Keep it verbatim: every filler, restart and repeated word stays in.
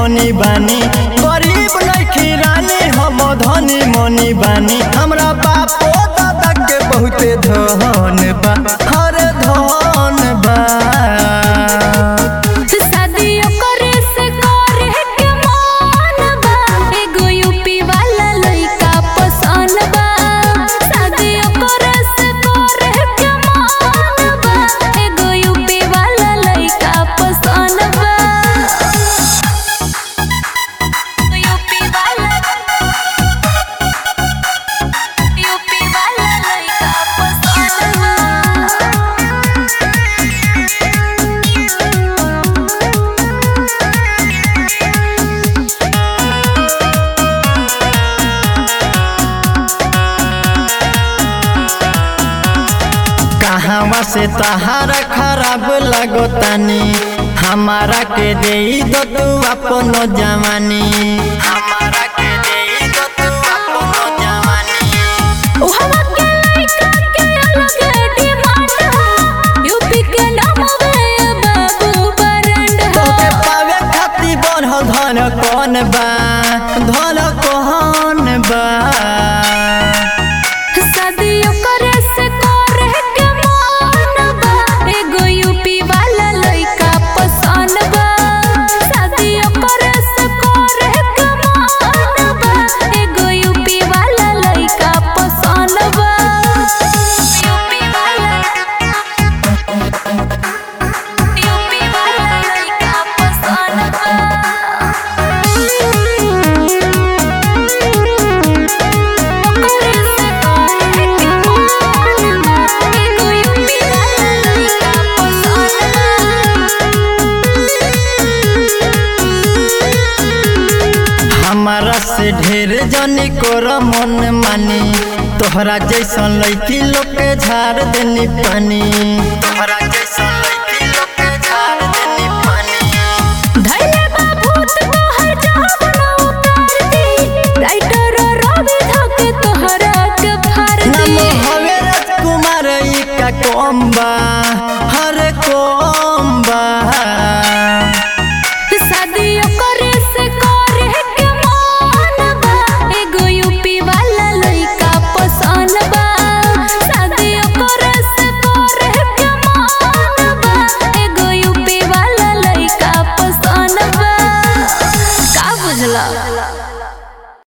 मनी बानी गरीब नइखी रानी हम धनी मनी बानी हमरा बापो दादा के बहुते धन बा हर धन बा कहवा से तहारा खराब लगतानी हमारा के दे दो तू अपन जवानी हमारा के दे दो तू अपन जवानी ओहवा के लइका के अलग डिमांड यूपी के नाम वे बाबू बरंड तोके पावे खाती बढ़ धन कौन बा धन कौन बा शादियों करे से करे के मन बा एगो यूपी वाला लइका पसंद बा शादियों करे से करे के मन बा एगो यूपी वाला लइका पसंद बा यूपी वाला यूपी वाला लइका पसंद बा हमारा से ढेर जनी कोर मन मानी तोहरा जैसन लड़की लोग के झाड़ देनी पानी तोहरा जैसन लड़की लोग के झाड़ देनी पानी धैले बाबूत तोहर जान उतार दी राइटर रवि धके तोहरा के फाड़ नाम दी हवे राजकुमार ई का कम बा हर को